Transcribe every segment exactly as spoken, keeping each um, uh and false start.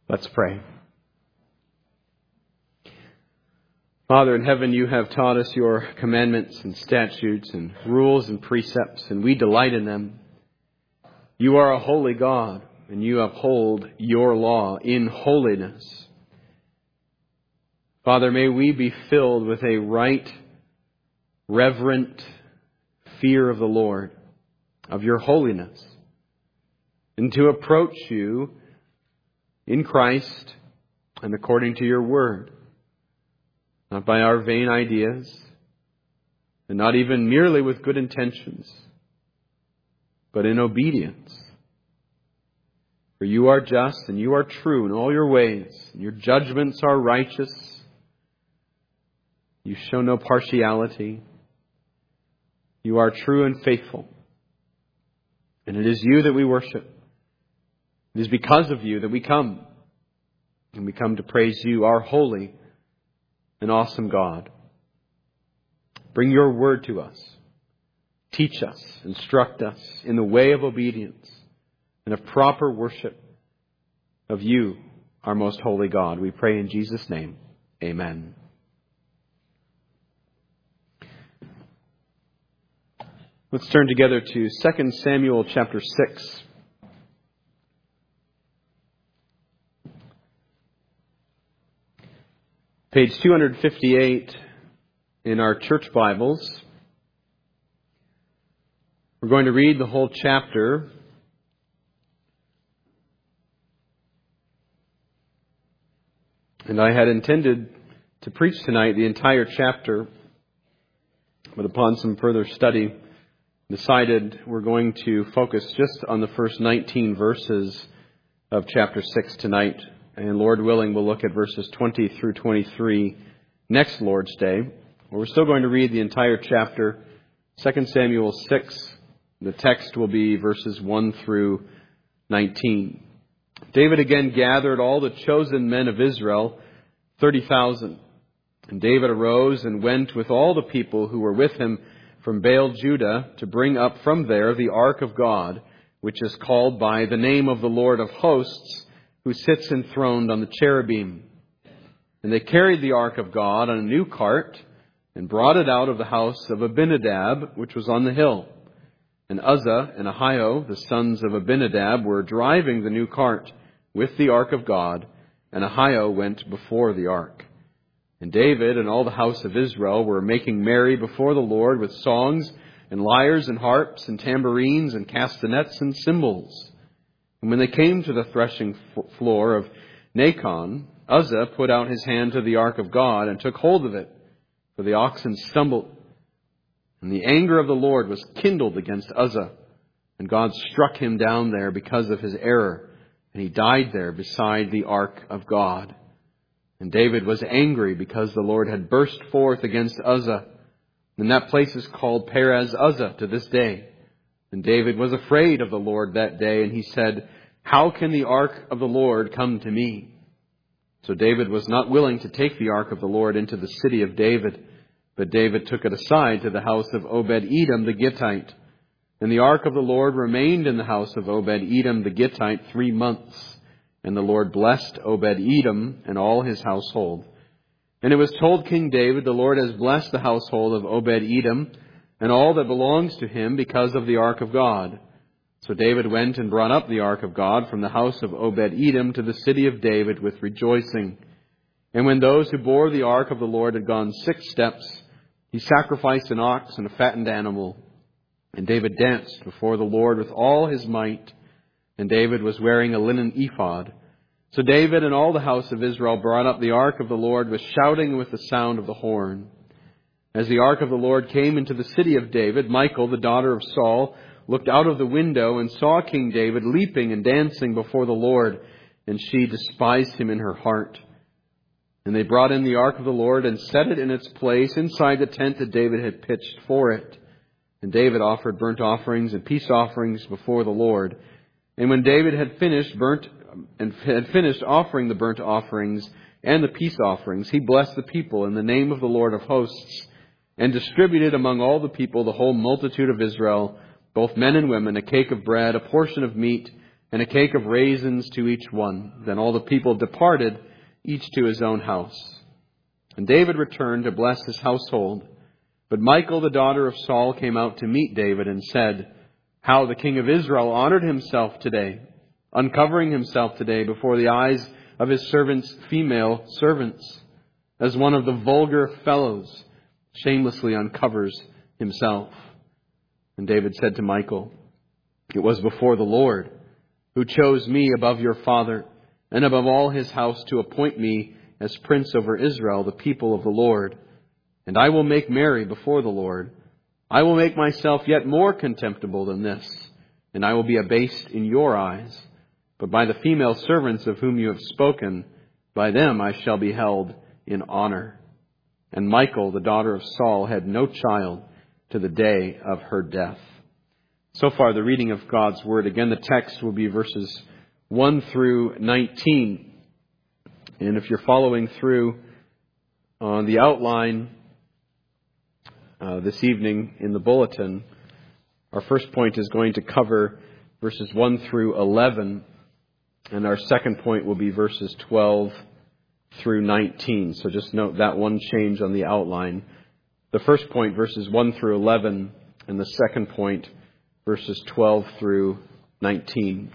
Let's pray. Father in heaven, you have taught us your commandments and statutes and rules and precepts, and we delight in them. You are a holy God, and you uphold your law in holiness. Father, may we be filled with a right, reverent fear of the Lord, of your holiness, and to approach you in Christ and according to your word, not by our vain ideas, and not even merely with good intentions, but in obedience. For you are just and you are true in all your ways, and your judgments are righteous. You show no partiality. You are true and faithful. And it is you that we worship. It is because of you that we come. And we come to praise you, our holy and awesome God. Bring your word to us. Teach us, instruct us in the way of obedience and of proper worship of you, our most holy God. We pray in Jesus' name. Amen. Let's turn together to Second Samuel chapter six. Page two fifty-eight in our church Bibles. We're going to read the whole chapter. And I had intended to preach tonight the entire chapter, but upon some further study, decided we're going to focus just on the first nineteen verses of chapter six tonight. And Lord willing, we'll look at verses twenty through twenty-three next Lord's Day. We're still going to read the entire chapter, Second Samuel six. The text will be verses one through nineteen. David again gathered all the chosen men of Israel, thirty thousand. And David arose and went with all the people who were with him from Baal Judah to bring up from there the ark of God, which is called by the name of the Lord of hosts, who sits enthroned on the cherubim. And they carried the ark of God on a new cart and brought it out of the house of Abinadab, which was on the hill. And Uzzah and Ahio, the sons of Abinadab, were driving the new cart with the ark of God, and Ahio went before the ark. And David and all the house of Israel were making merry before the Lord with songs and lyres and harps and tambourines and castanets and cymbals. And when they came to the threshing floor of Nacon, Uzzah put out his hand to the ark of God and took hold of it, for the oxen stumbled. And the anger of the Lord was kindled against Uzzah, and God struck him down there because of his error, and he died there beside the ark of God. And David was angry because the Lord had burst forth against Uzzah. And that place is called Perez Uzzah to this day. And David was afraid of the Lord that day, and he said, "How can the ark of the Lord come to me?" So David was not willing to take the ark of the Lord into the city of David, but David took it aside to the house of Obed-Edom the Gittite. And the ark of the Lord remained in the house of Obed-Edom the Gittite three months. And the Lord blessed Obed-Edom and all his household. And it was told King David, "The Lord has blessed the household of Obed-Edom and all that belongs to him because of the ark of God." So David went and brought up the ark of God from the house of Obed-Edom to the city of David with rejoicing. And when those who bore the ark of the Lord had gone six steps, he sacrificed an ox and a fattened animal. And David danced before the Lord with all his might. And David was wearing a linen ephod. So David and all the house of Israel brought up the ark of the Lord with shouting and with the sound of the horn. As the ark of the Lord came into the city of David, Michal, the daughter of Saul, looked out of the window and saw King David leaping and dancing before the Lord, and she despised him in her heart. And they brought in the ark of the Lord and set it in its place inside the tent that David had pitched for it. And David offered burnt offerings and peace offerings before the Lord. And when David had finished burnt and had finished offering the burnt offerings and the peace offerings, he blessed the people in the name of the Lord of hosts, and distributed among all the people, the whole multitude of Israel, both men and women, a cake of bread, a portion of meat, and a cake of raisins to each one. Then all the people departed, each to his own house. And David returned to bless his household. But Michal, the daughter of Saul, came out to meet David and said, "How the king of Israel honored himself today, uncovering himself today before the eyes of his servants' female servants, as one of the vulgar fellows shamelessly uncovers himself." And David said to Michal, "It was before the Lord, who chose me above your father and above all his house to appoint me as prince over Israel, the people of the Lord. And I will make merry before the Lord. I will make myself yet more contemptible than this, and I will be abased in your eyes. But by the female servants of whom you have spoken, by them I shall be held in honor." And Michal, the daughter of Saul, had no child to the day of her death. So far, the reading of God's Word. Again, the text will be verses one through nineteen. And if you're following through on the outline uh, this evening in the bulletin, our first point is going to cover verses one through eleven, and our second point will be verses twelve through nineteen. So just note that one change on the outline. The first point, verses one through eleven, and the second point, verses twelve through nineteen.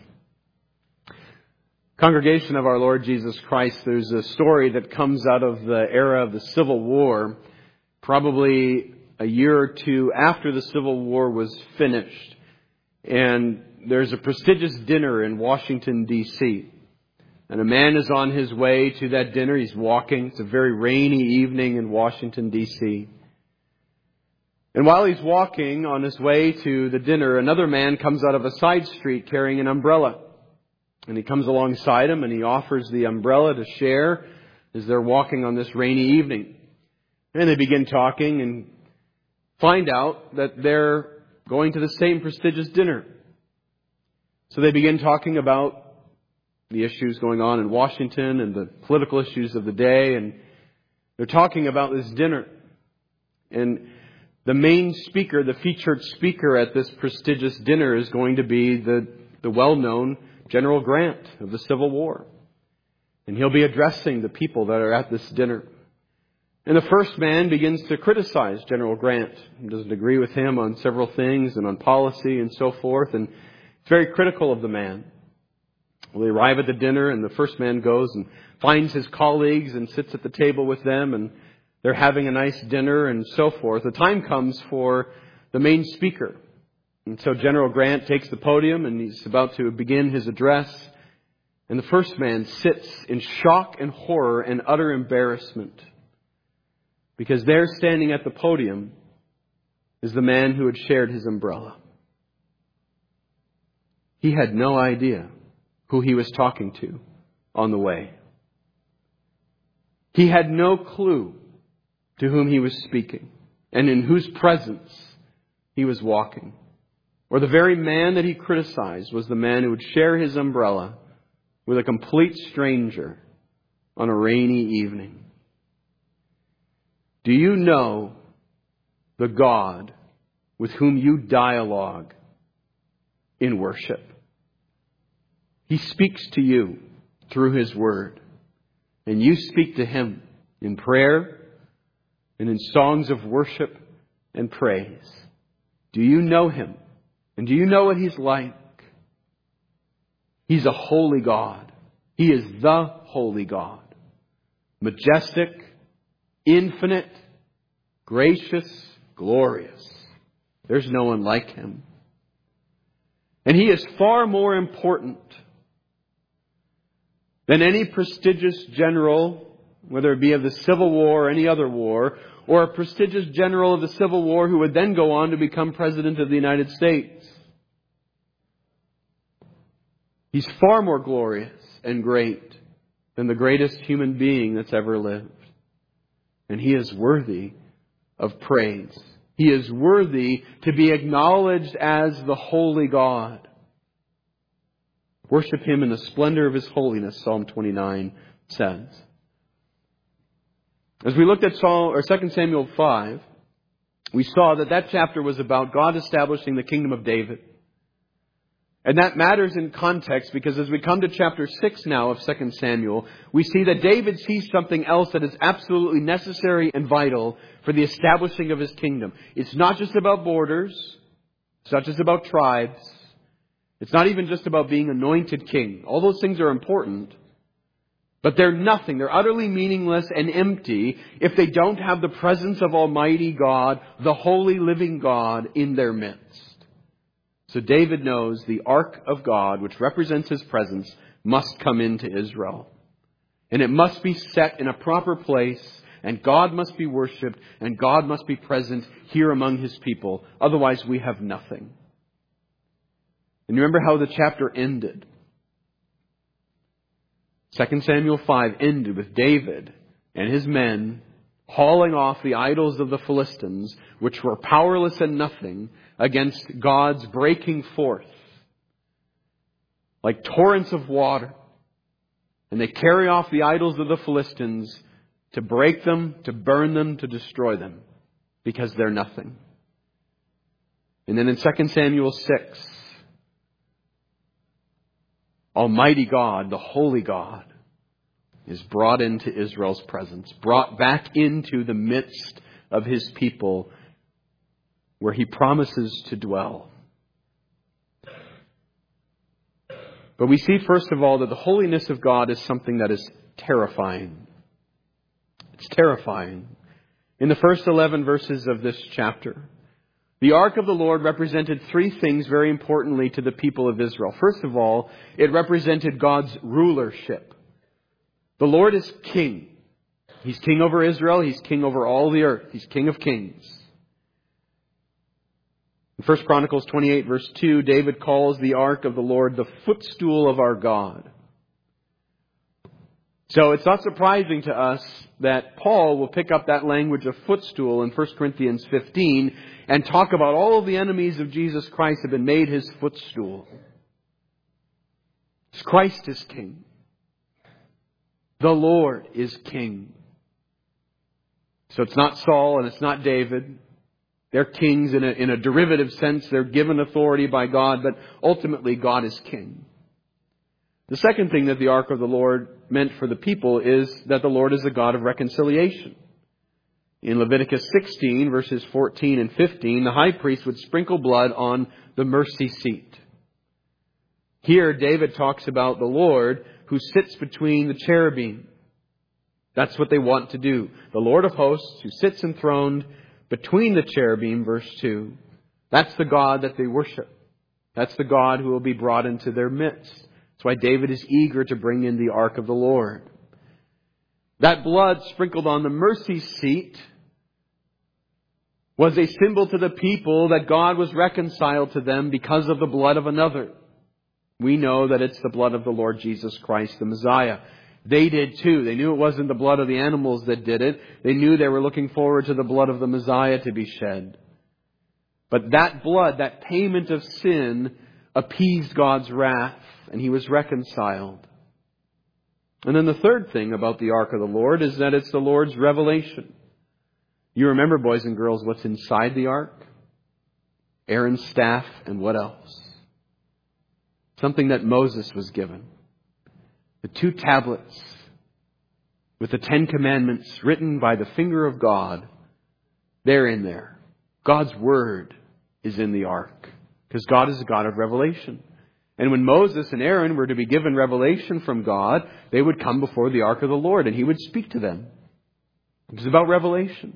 Congregation of our Lord Jesus Christ, there's a story that comes out of the era of the Civil War, probably a year or two after the Civil War was finished. And there's a prestigious dinner in Washington, D C And a man is on his way to that dinner. He's walking. It's a very rainy evening in Washington, D C And while he's walking on his way to the dinner, another man comes out of a side street carrying an umbrella. And he comes alongside him and he offers the umbrella to share as they're walking on this rainy evening. And they begin talking and find out that they're going to the same prestigious dinner. So they begin talking about the issues going on in Washington and the political issues of the day. And they're talking about this dinner. And the main speaker, the featured speaker at this prestigious dinner is going to be the, the well-known General Grant of the Civil War. And he'll be addressing the people that are at this dinner. And the first man begins to criticize General Grant. He doesn't agree with him on several things and on policy and so forth. And it's very critical of the man. Well, they arrive at the dinner and the first man goes and finds his colleagues and sits at the table with them. And they're having a nice dinner and so forth. The time comes for the main speaker. And so General Grant takes the podium and he's about to begin his address. And the first man sits in shock and horror and utter embarrassment. Because there standing at the podium is the man who had shared his umbrella. He had no idea who he was talking to on the way. He had no clue to whom he was speaking and in whose presence he was walking. Or the very man that he criticized was the man who would share his umbrella with a complete stranger on a rainy evening. Do you know the God with whom you dialogue in worship? He speaks to you through His Word. And you speak to Him in prayer and in songs of worship and praise. Do you know Him? And do you know what He's like? He's a holy God. He is the holy God. Majestic, infinite, gracious, glorious. There's no one like Him. And He is far more important than any prestigious general, whether it be of the Civil War or any other war, or a prestigious general of the Civil War who would then go on to become President of the United States. He's far more glorious and great than the greatest human being that's ever lived. And He is worthy of praise. He is worthy to be acknowledged as the holy God. Worship Him in the splendor of His holiness, Psalm twenty-nine says. As we looked at Psalm, or Second Samuel five, we saw that that chapter was about God establishing the kingdom of David. And that matters in context because as we come to chapter six now of Second Samuel, we see that David sees something else that is absolutely necessary and vital for the establishing of his kingdom. It's not just about borders. It's not just about tribes. It's not even just about being anointed king. All those things are important. But they're nothing. They're utterly meaningless and empty if they don't have the presence of Almighty God, the holy living God, in their midst. So David knows the ark of God, which represents his presence, must come into Israel. And it must be set in a proper place, and God must be worshipped, and God must be present here among his people. Otherwise, we have nothing. And you remember how the chapter ended. Second Samuel five ended with David and his men hauling off the idols of the Philistines, which were powerless and nothing, against God's breaking forth like torrents of water. And they carry off the idols of the Philistines to break them, to burn them, to destroy them, because they're nothing. And then in Second Samuel six, Almighty God, the holy God, is brought into Israel's presence, brought back into the midst of his people, where he promises to dwell. But we see, first of all, that the holiness of God is something that is terrifying. It's terrifying. In the first eleven verses of this chapter, the ark of the Lord represented three things very importantly to the people of Israel. First of all, it represented God's rulership. The Lord is king. He's king over Israel. He's king over all the earth. He's king of kings. In First Chronicles twenty-eight verse two, David calls the ark of the Lord the footstool of our God. So it's not surprising to us that Paul will pick up that language of footstool in First Corinthians fifteen and talk about all of the enemies of Jesus Christ have been made his footstool. Christ is king. The Lord is king. So it's not Saul and it's not David. They're kings in a, in a derivative sense. They're given authority by God, but ultimately God is king. The second thing that the ark of the Lord meant for the people is that the Lord is a God of reconciliation. In Leviticus sixteen, verses fourteen and fifteen, the high priest would sprinkle blood on the mercy seat. Here, David talks about the Lord who sits between the cherubim. That's what they want to do. The Lord of hosts who sits enthroned between the cherubim, verse two. That's the God that they worship. That's the God who will be brought into their midst. That's why David is eager to bring in the ark of the Lord. That blood sprinkled on the mercy seat was a symbol to the people that God was reconciled to them because of the blood of another. We know that it's the blood of the Lord Jesus Christ, the Messiah. They did too. They knew it wasn't the blood of the animals that did it. They knew they were looking forward to the blood of the Messiah to be shed. But that blood, that payment of sin, appeased God's wrath, and he was reconciled. And then the third thing about the ark of the Lord is that it's the Lord's revelation. You remember, boys and girls, what's inside the ark? Aaron's staff and what else? Something that Moses was given. The two tablets with the Ten Commandments written by the finger of God. They're in there. God's Word is in the ark because God is a God of revelation. And when Moses and Aaron were to be given revelation from God, they would come before the ark of the Lord and he would speak to them. It was about revelation.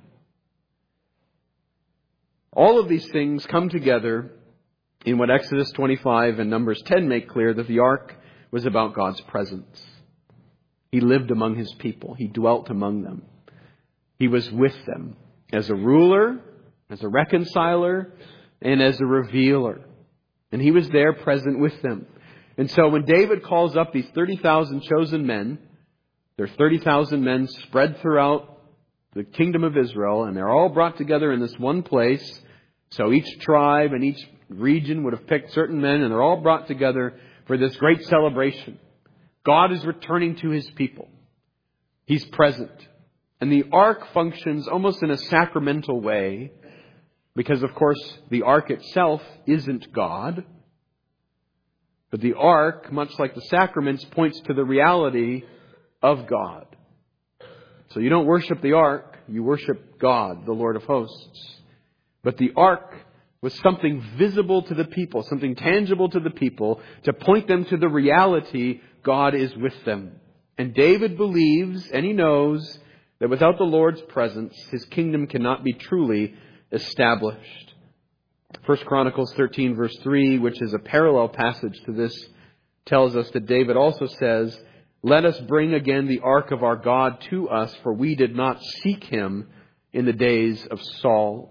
All of these things come together in what Exodus twenty-five and Numbers ten make clear, that the ark was about God's presence. He lived among his people. He dwelt among them. He was with them as a ruler, as a reconciler, and as a revealer. And he was there present with them. And so when David calls up these thirty thousand chosen men, there are thirty thousand men spread throughout the kingdom of Israel, and they're all brought together in this one place. So each tribe and each region would have picked certain men, and they're all brought together for this great celebration. God is returning to his people. He's present. And the ark functions almost in a sacramental way, because of course the ark itself isn't God. But the ark, much like the sacraments, points to the reality of God. So you don't worship the ark, you worship God, the Lord of hosts. But the ark was something visible to the people, something tangible to the people, to point them to the reality God is with them. And David believes, and he knows, that without the Lord's presence, his kingdom cannot be truly established. First Chronicles thirteen verse three, which is a parallel passage to this, tells us that David also says, "Let us bring again the ark of our God to us, for we did not seek him in the days of Saul."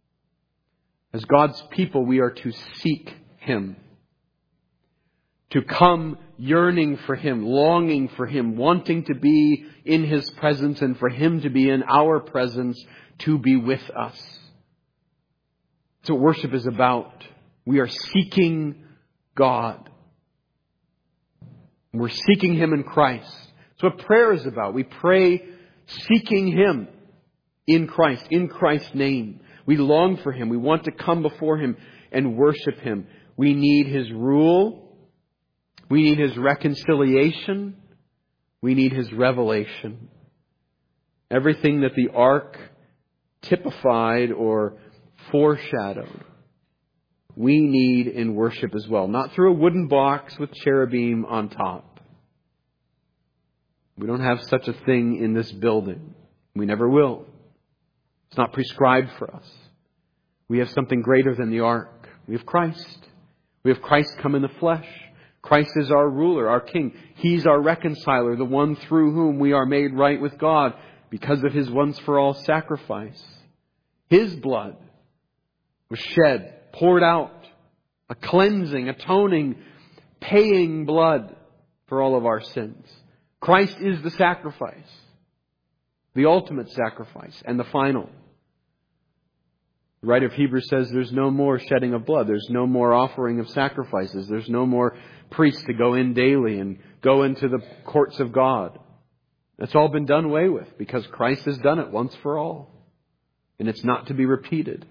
As God's people, we are to seek him. To come yearning for him, longing for him, wanting to be in his presence and for him to be in our presence, to be with us. That's what worship is about. We are seeking God. We're seeking him in Christ. That's what prayer is about. We pray seeking him in Christ, in Christ's name. We long for him. We want to come before him and worship him. We need his rule. We need his reconciliation. We need his revelation. Everything that the ark typified or foreshadowed, we need in worship as well. Not through a wooden box with cherubim on top. We don't have such a thing in this building. We never will. It's not prescribed for us. We have something greater than the ark. We have Christ. We have Christ come in the flesh. Christ is our ruler, our king. He's our reconciler, the one through whom we are made right with God because of his once-for-all sacrifice. His blood was shed, poured out, a cleansing, atoning, paying blood for all of our sins. Christ is the sacrifice, the ultimate sacrifice, and the final. The writer of Hebrews says there's no more shedding of blood. There's no more offering of sacrifices. There's no more priests to go in daily and go into the courts of God. That's all been done away with because Christ has done it once for all. And it's not to be repeated.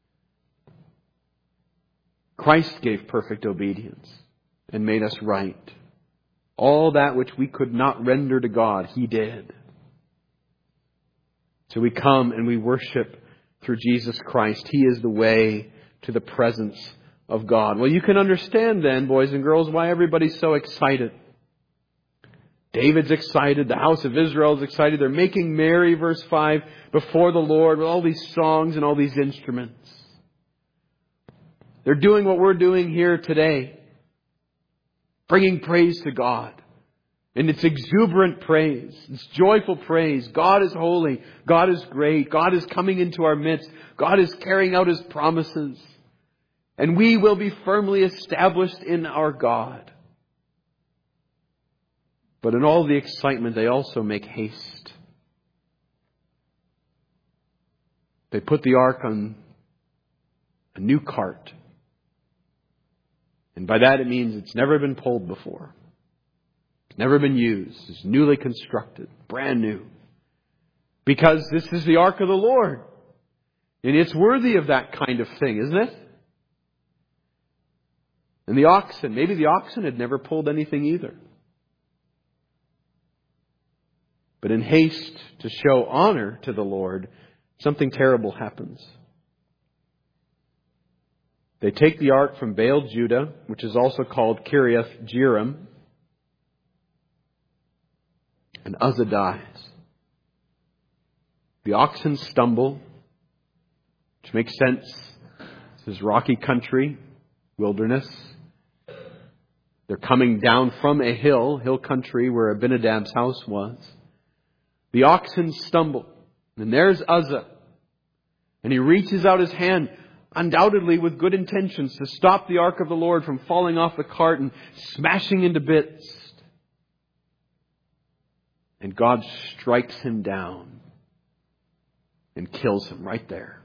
Christ gave perfect obedience and made us right. All that which we could not render to God, he did. So we come and we worship through Jesus Christ. He is the way to the presence of God. Well, you can understand then, boys and girls, why everybody's so excited. David's excited. The house of Israel is excited. They're making merry, verse five, before the Lord with all these songs and all these instruments. They're doing what we're doing here today. Bringing praise to God. And it's exuberant praise. It's joyful praise. God is holy. God is great. God is coming into our midst. God is carrying out his promises. And we will be firmly established in our God. But in all the excitement, they also make haste. They put the ark on a new cart. And by that it means it's never been pulled before. It's never been used. It's newly constructed. Brand new. Because this is the ark of the Lord. And it's worthy of that kind of thing, isn't it? And the oxen, maybe the oxen had never pulled anything either. But in haste to show honor to the Lord, something terrible happens. They take the ark from Baal Judah, which is also called Kiriath Jearim, and Uzzah dies. The oxen stumble, which makes sense. This is rocky country, wilderness. They're coming down from a hill, hill country where Abinadab's house was. The oxen stumble, and there's Uzzah. And he reaches out his hand, undoubtedly with good intentions, to stop the ark of the Lord from falling off the cart and smashing into bits. And God strikes him down and kills him right there.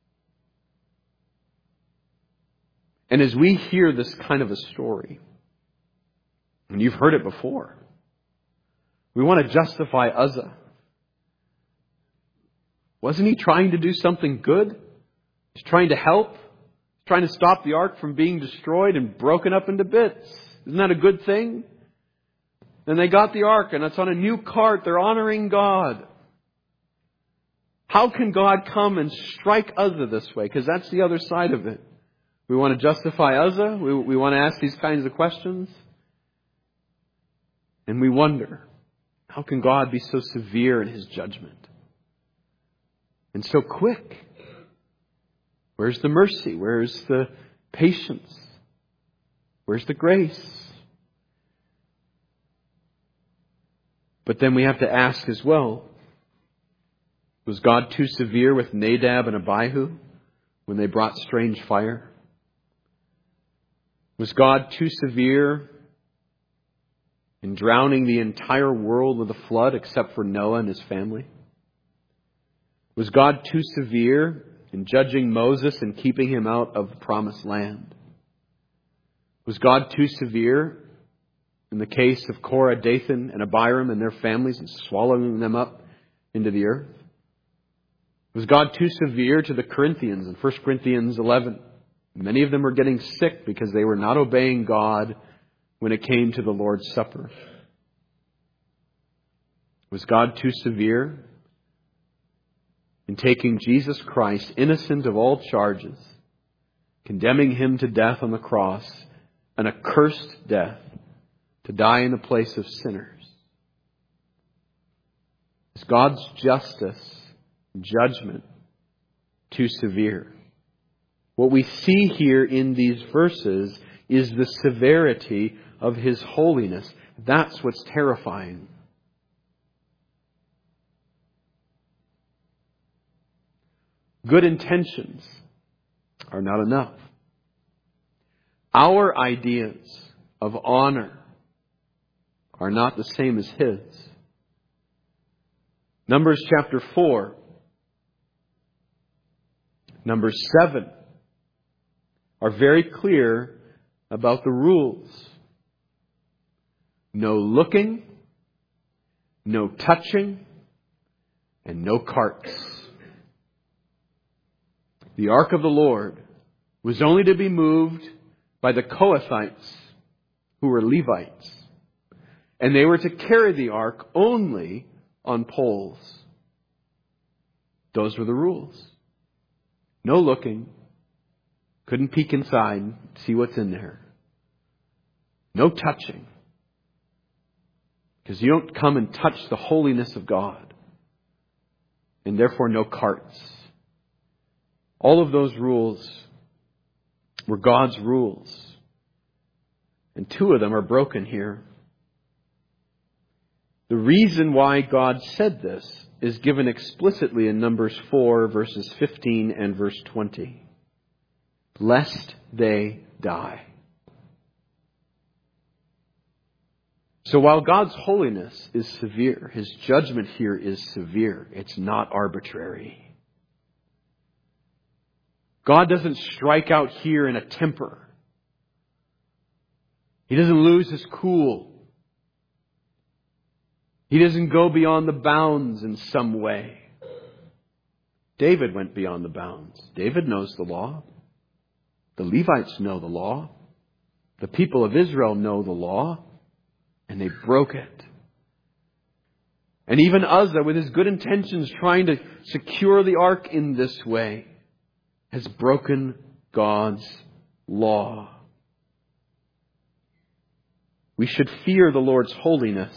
And as we hear this kind of a story, and you've heard it before, we want to justify Uzzah. Wasn't he trying to do something good? He's trying to help. He's trying to stop the ark from being destroyed and broken up into bits. Isn't that a good thing? And they got the ark, and it's on a new cart. They're honoring God. How can God come and strike Uzzah this way? Because that's the other side of it. We want to justify Uzzah. We, we want to ask these kinds of questions. And we wonder, how can God be so severe in His judgment? And so quick? Where's the mercy? Where's the patience? Where's the grace? But then we have to ask as well, was God too severe with Nadab and Abihu when they brought strange fire? Was God too severe in drowning the entire world with a flood except for Noah and his family? Was God too severe in judging Moses and keeping him out of the promised land? Was God too severe in the case of Korah, Dathan, and Abiram and their families and swallowing them up into the earth? Was God too severe to the Corinthians in First Corinthians eleven? Many of them were getting sick because they were not obeying God when it came to the Lord's Supper. Was God too severe in taking Jesus Christ, innocent of all charges, condemning Him to death on the cross, an accursed death, to die in the place of sinners? Is God's justice, judgment, too severe? What we see here in these verses is the severity of His holiness. That's what's terrifying. Good intentions are not enough. Our ideas of honor are not the same as His. Numbers chapter four, Numbers seven are very clear about the rules. No looking, no touching, and no carts. The ark of the Lord was only to be moved by the Kohathites, who were Levites. And they were to carry the ark only on poles. Those were the rules. No looking. Couldn't peek inside, see what's in there. No touching. Because you don't come and touch the holiness of God. And therefore no carts. All of those rules were God's rules. And two of them are broken here. The reason why God said this is given explicitly in Numbers four, verses fifteen and verse twenty. Lest they die. So while God's holiness is severe, His judgment here is severe. It's not arbitrary. God doesn't strike out here in a temper. He doesn't lose His cool. He doesn't go beyond the bounds in some way. David went beyond the bounds. David knows the law. The Levites know the law. The people of Israel know the law. And they broke it. And even Uzzah, with his good intentions, trying to secure the ark in this way, has broken God's law. We should fear the Lord's holiness.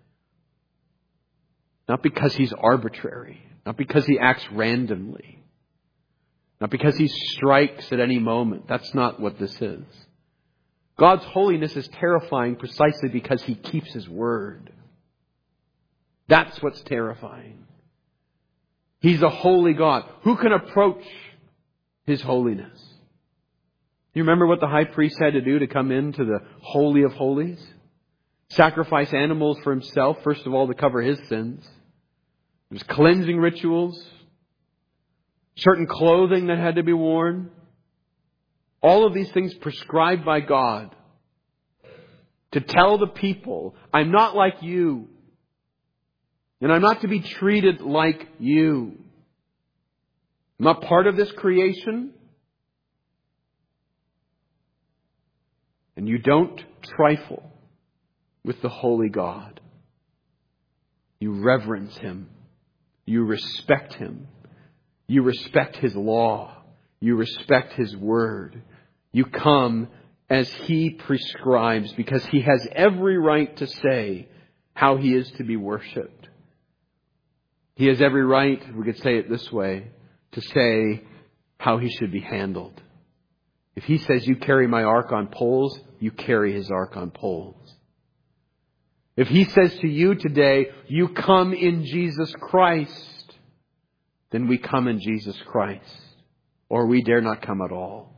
Not because He's arbitrary. Not because He acts randomly. Not because He strikes at any moment. That's not what this is. God's holiness is terrifying precisely because He keeps His word. That's what's terrifying. He's a holy God. Who can approach His holiness? You remember what the high priest had to do to come into the Holy of Holies? Sacrifice animals for himself, first of all, to cover his sins. There's cleansing rituals. Certain clothing that had to be worn. All of these things prescribed by God to tell the people, I'm not like you. And I'm not to be treated like you. I'm not part of this creation. And you don't trifle with the holy God. You reverence Him. You respect Him. You respect His law. You respect His word. You come as He prescribes, because He has every right to say how He is to be worshipped. He has every right, we could say it this way, to say how He should be handled. If He says, you carry my ark on poles, you carry His ark on poles. If He says to you today, you come in Jesus Christ, then we come in Jesus Christ, or we dare not come at all.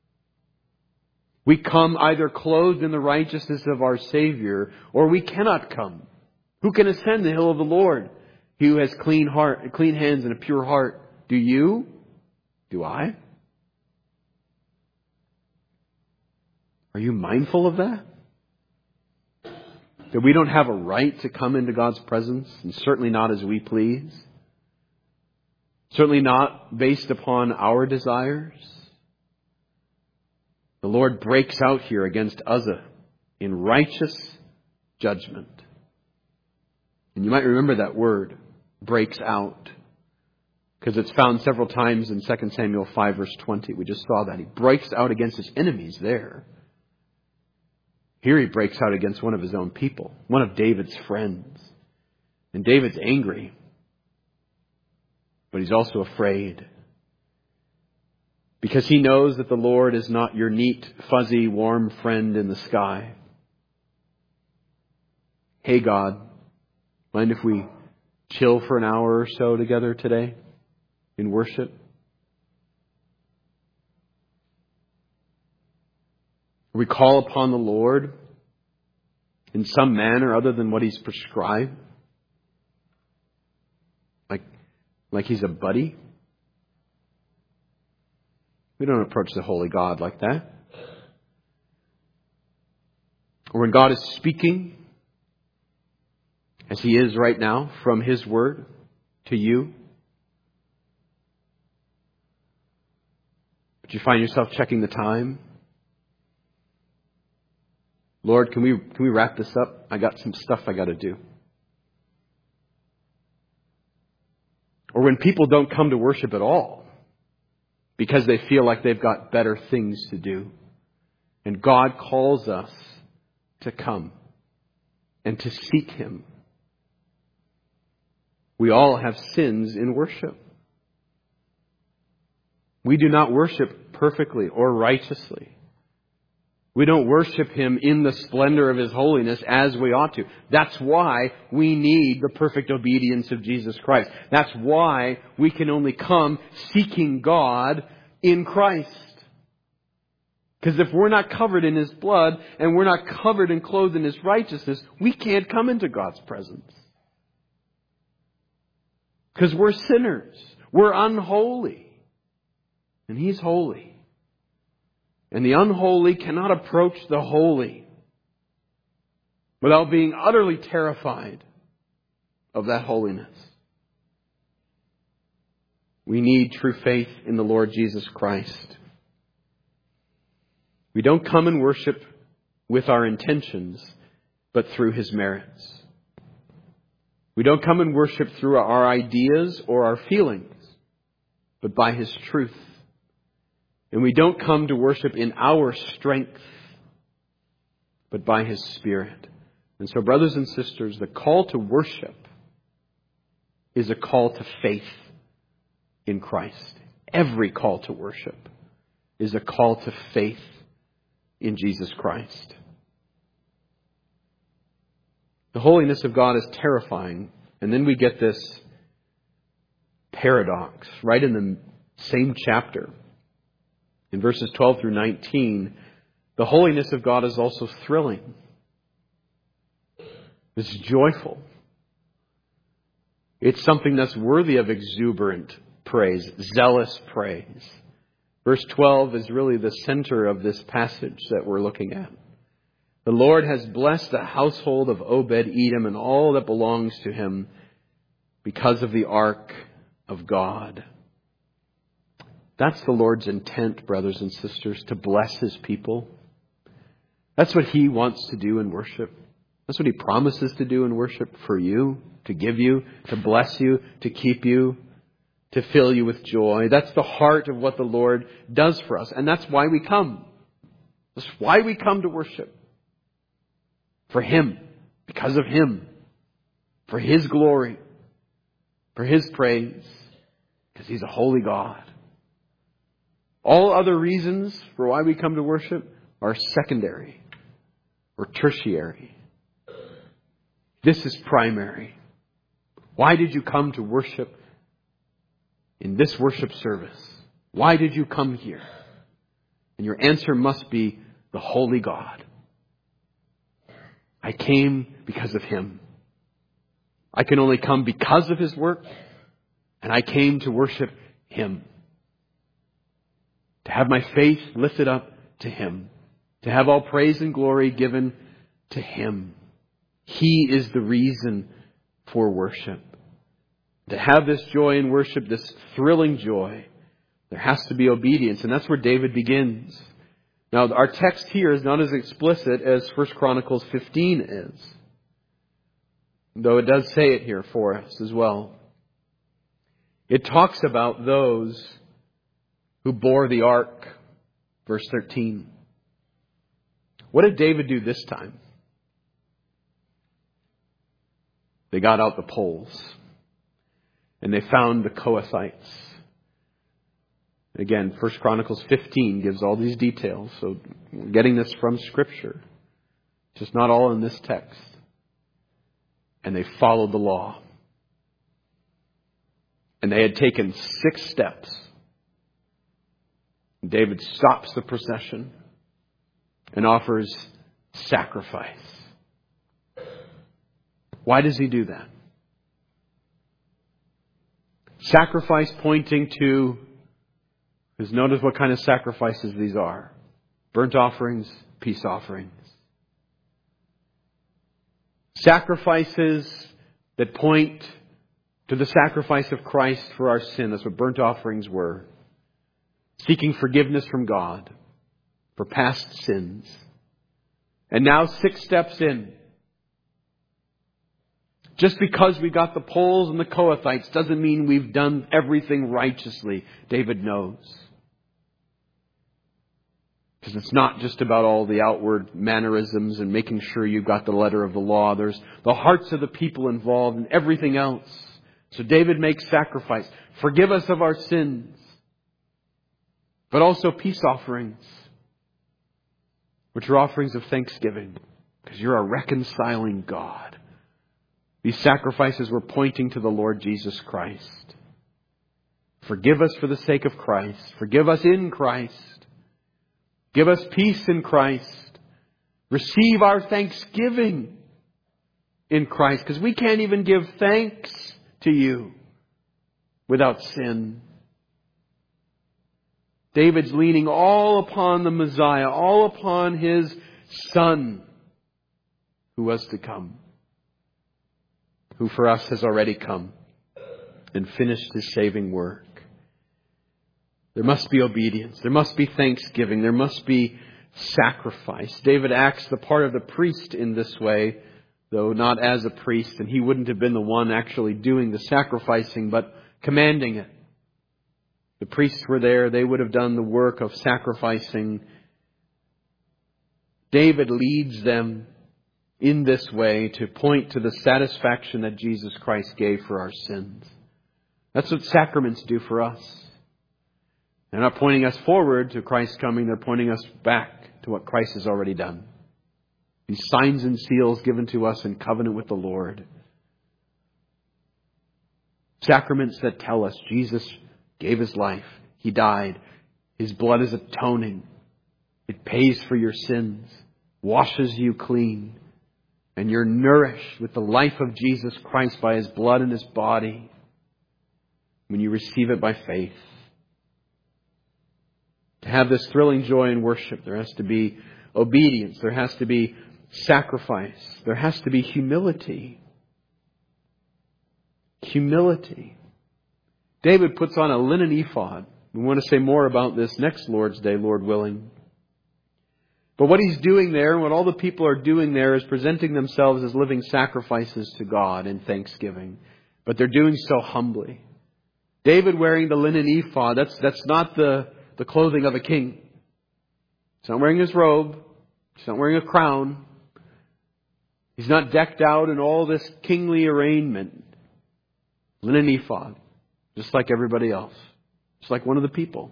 We come either clothed in the righteousness of our Savior, or we cannot come. Who can ascend the hill of the Lord? He who has clean heart, clean hands and a pure heart. Do you? Do I? Are you mindful of that? That we don't have a right to come into God's presence, and certainly not as we please. Certainly not based upon our desires. The Lord breaks out here against Uzzah in righteous judgment. And you might remember that word, breaks out, because it's found several times in Second Samuel five verse twenty. We just saw that. He breaks out against his enemies there. Here he breaks out against one of his own people, one of David's friends. And David's angry, but he's also afraid. Because he knows that the Lord is not your neat, fuzzy, warm friend in the sky. Hey God, mind if we chill for an hour or so together today in worship? We call upon the Lord in some manner other than what He's prescribed. Like, like He's a buddy. We don't approach the holy God like that. Or when God is speaking, as He is right now, from His Word to you, but you find yourself checking the time. Lord, can we can we wrap this up? I got some stuff I got to do. Or when people don't come to worship at all because they feel like they've got better things to do. And God calls us to come and to seek Him. We all have sins in worship. We do not worship perfectly or righteously. We don't worship Him in the splendor of His holiness as we ought to. That's why we need the perfect obedience of Jesus Christ. That's why we can only come seeking God in Christ. Because if we're not covered in His blood and we're not covered and clothed in His righteousness, we can't come into God's presence. Because we're sinners. We're unholy. And He's holy. And the unholy cannot approach the holy without being utterly terrified of that holiness. We need true faith in the Lord Jesus Christ. We don't come and worship with our intentions, but through His merits. We don't come and worship through our ideas or our feelings, but by His truth. And we don't come to worship in our strength, but by His Spirit. And so, brothers and sisters, the call to worship is a call to faith in Christ. Every call to worship is a call to faith in Jesus Christ. The holiness of God is terrifying. And then we get this paradox right in the same chapter. In verses twelve through nineteen, the holiness of God is also thrilling. It's joyful. It's something that's worthy of exuberant praise, zealous praise. Verse twelve is really the center of this passage that we're looking at. The Lord has blessed the household of Obed-Edom and all that belongs to him because of the ark of God. That's the Lord's intent, brothers and sisters, to bless His people. That's what He wants to do in worship. That's what He promises to do in worship for you, to give you, to bless you, to keep you, to fill you with joy. That's the heart of what the Lord does for us. And that's why we come. That's why we come to worship. For Him. Because of Him. For His glory. For His praise. Because He's a holy God. All other reasons for why we come to worship are secondary or tertiary. This is primary. Why did you come to worship in this worship service? Why did you come here? And your answer must be the holy God. I came because of Him. I can only come because of His work, and I came to worship Him. To have my faith lifted up to Him. To have all praise and glory given to Him. He is the reason for worship. To have this joy in worship, this thrilling joy, there has to be obedience. And that's where David begins. Now, our text here is not as explicit as First Chronicles fifteen is. Though it does say it here for us as well. It talks about those who bore the ark. Verse thirteen. What did David do this time? They got out the poles. And they found the Kohathites. Again, First Chronicles fifteen gives all these details. So we're getting this from Scripture. Just not all in this text. And they followed the law. And they had taken six steps. David stops the procession and offers sacrifice. Why does he do that? Sacrifice pointing to, because notice what kind of sacrifices these are. Burnt offerings, peace offerings. Sacrifices that point to the sacrifice of Christ for our sin. That's what burnt offerings were. Seeking forgiveness from God for past sins. And now six steps in. Just because we got the poles and the Kohathites doesn't mean we've done everything righteously. David knows. Because it's not just about all the outward mannerisms and making sure you got the letter of the law. There's the hearts of the people involved and everything else. So David makes sacrifice. Forgive us of our sins. But also peace offerings. Which are offerings of thanksgiving. Because you're a reconciling God. These sacrifices were pointing to the Lord Jesus Christ. Forgive us for the sake of Christ. Forgive us in Christ. Give us peace in Christ. Receive our thanksgiving in Christ. Because we can't even give thanks to you without sin. David's leaning all upon the Messiah, all upon His Son who was to come. Who for us has already come and finished His saving work. There must be obedience. There must be thanksgiving. There must be sacrifice. David acts the part of the priest in this way, though not as a priest, and he wouldn't have been the one actually doing the sacrificing, but commanding it. The priests were there. They would have done the work of sacrificing. David leads them in this way to point to the satisfaction that Jesus Christ gave for our sins. That's what sacraments do for us. They're not pointing us forward to Christ's coming. They're pointing us back to what Christ has already done. These signs and seals given to us in covenant with the Lord. Sacraments that tell us Jesus gave His life. He died. His blood is atoning. It pays for your sins. Washes you clean. And you're nourished with the life of Jesus Christ by His blood and His body when you receive it by faith. To have this thrilling joy in worship, there has to be obedience. There has to be sacrifice. There has to be humility. Humility. David puts on a linen ephod. We want to say more about this next Lord's Day, Lord willing. But what he's doing there, and what all the people are doing there, is presenting themselves as living sacrifices to God in thanksgiving. But they're doing so humbly. David wearing the linen ephod, that's, that's not the, the clothing of a king. He's not wearing his robe. He's not wearing a crown. He's not decked out in all this kingly arraignment. Linen ephod, just like everybody else. Just like one of the people.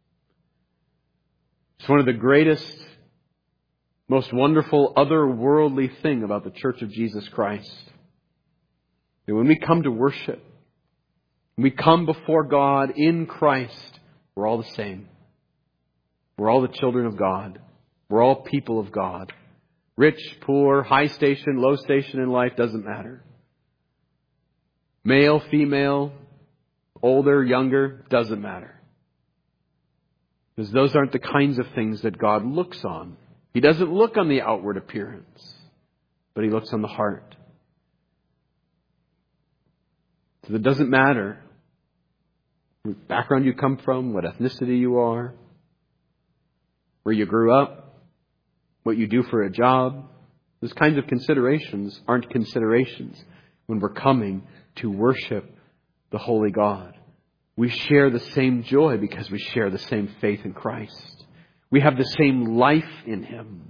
It's one of the greatest, most wonderful, otherworldly thing about the Church of Jesus Christ. That when we come to worship, when we come before God in Christ, we're all the same. We're all the children of God. We're all people of God. Rich, poor, high station, low station in life, doesn't matter. Male, female, older, younger, doesn't matter. Because those aren't the kinds of things that God looks on. He doesn't look on the outward appearance, but He looks on the heart. So it doesn't matter what background you come from, what ethnicity you are, where you grew up, what you do for a job. Those kinds of considerations aren't considerations when we're coming to worship the Holy God. We share the same joy because we share the same faith in Christ. We have the same life in Him.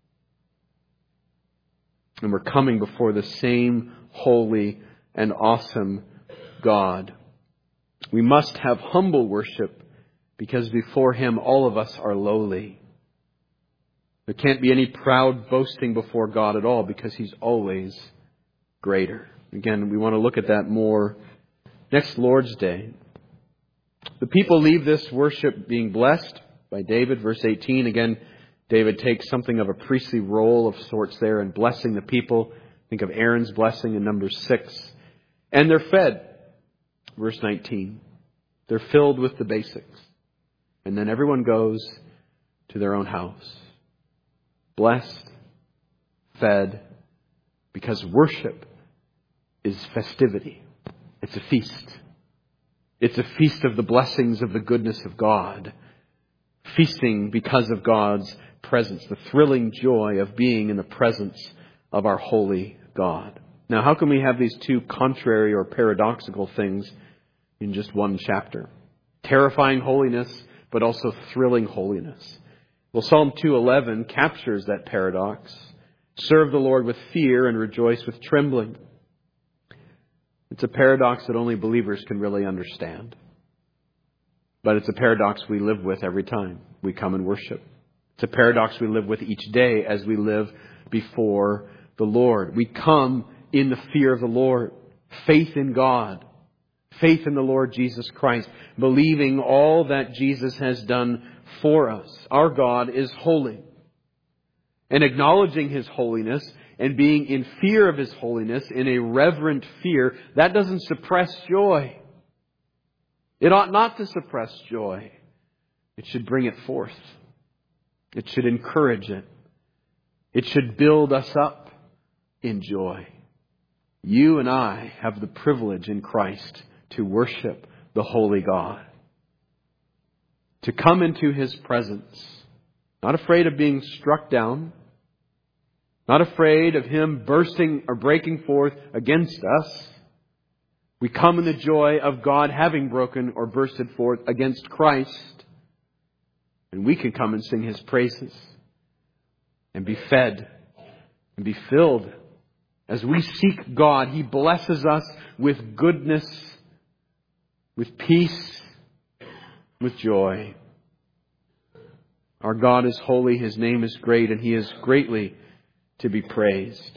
And we're coming before the same holy and awesome God. We must have humble worship because before Him all of us are lowly. There can't be any proud boasting before God at all because He's always greater. Again, we want to look at that more next Lord's Day. The people leave this worship being blessed by David. Verse eighteen, again, David takes something of a priestly role of sorts there in blessing the people. Think of Aaron's blessing in Numbers six. And they're fed. Verse nineteen. They're filled with the basics. And then everyone goes to their own house. Blessed, fed, because worship is festivity. It's a feast. It's a feast of the blessings of the goodness of God. Feasting because of God's presence. The thrilling joy of being in the presence of our holy God. Now, how can we have these two contrary or paradoxical things in just one chapter? Terrifying holiness, but also thrilling holiness. Well, Psalm two eleven captures that paradox. Serve the Lord with fear and rejoice with trembling. It's a paradox that only believers can really understand. But it's a paradox we live with every time we come and worship. It's a paradox we live with each day as we live before the Lord. We come in the fear of the Lord, faith in God, faith in the Lord Jesus Christ, believing all that Jesus has done for us. Our God is holy. And acknowledging His holiness and being in fear of His holiness, in a reverent fear, that doesn't suppress joy. It ought not to suppress joy. It should bring it forth. It should encourage it. It should build us up in joy. You and I have the privilege in Christ to worship the holy God. To come into His presence. Not afraid of being struck down. Not afraid of Him bursting or breaking forth against us. We come in the joy of God having broken or bursted forth against Christ. And we can come and sing His praises. And be fed. And be filled. As we seek God, He blesses us with goodness, with peace, with joy. Our God is holy, His name is great, and He is greatly to be praised.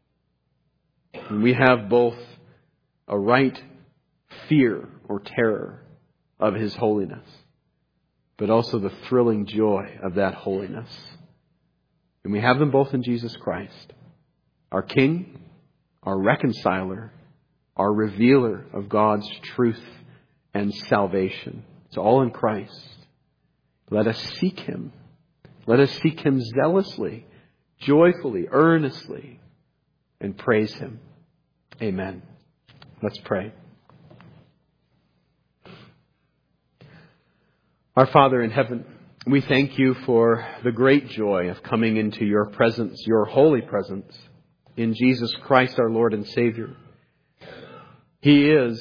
And we have both a right fear or terror of His holiness, but also the thrilling joy of that holiness. And we have them both in Jesus Christ, our King, our reconciler, our revealer of God's truth and salvation. It's all in Christ. Let us seek Him. Let us seek Him zealously, joyfully, earnestly, and praise Him. Amen. Let's pray. Our Father in heaven, We thank you for the great joy of coming into your presence, your holy presence, in Jesus Christ our Lord and Savior. He is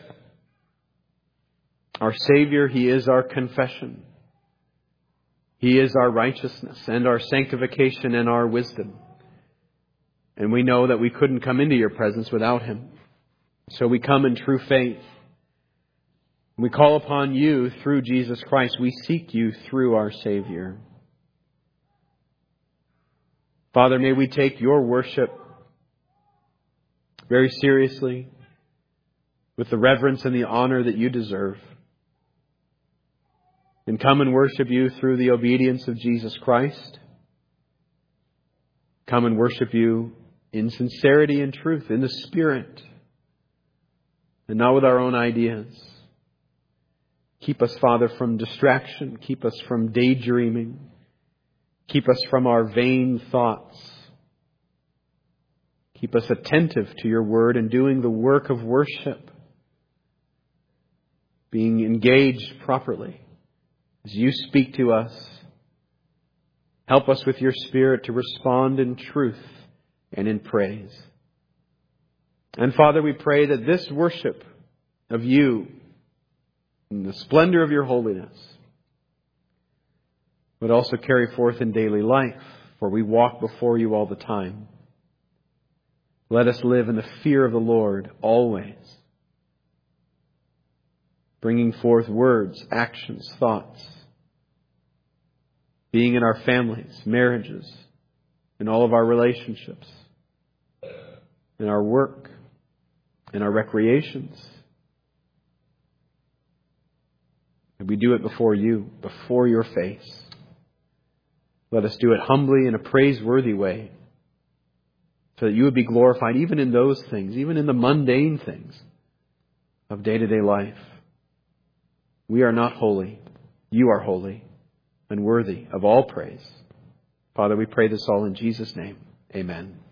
our Savior. He is our confession. He is our righteousness and our sanctification and our wisdom. And we know that we couldn't come into your presence without Him. So we come in true faith. We call upon you through Jesus Christ. We seek you through our Savior. Father, may we take your worship very seriously, with the reverence and the honor that you deserve. And come and worship you through the obedience of Jesus Christ. Come and worship you in sincerity and truth, in the Spirit, and not with our own ideas. Keep us, Father, from distraction. Keep us from daydreaming. Keep us from our vain thoughts. Keep us attentive to your word and doing the work of worship, being engaged properly as you speak to us. Help us with your Spirit to respond in truth and in praise. And Father, we pray that this worship of you, in the splendor of your holiness, would also carry forth in daily life, for we walk before you all the time. Let us live in the fear of the Lord always, bringing forth words, actions, thoughts, being in our families, marriages, in all of our relationships, in our work, in our recreations. And we do it before you, before your face. Let us do it humbly in a praiseworthy way, so that you would be glorified even in those things, even in the mundane things of day-to-day life. We are not holy. You are holy and worthy of all praise. Father, we pray this all in Jesus' name. Amen.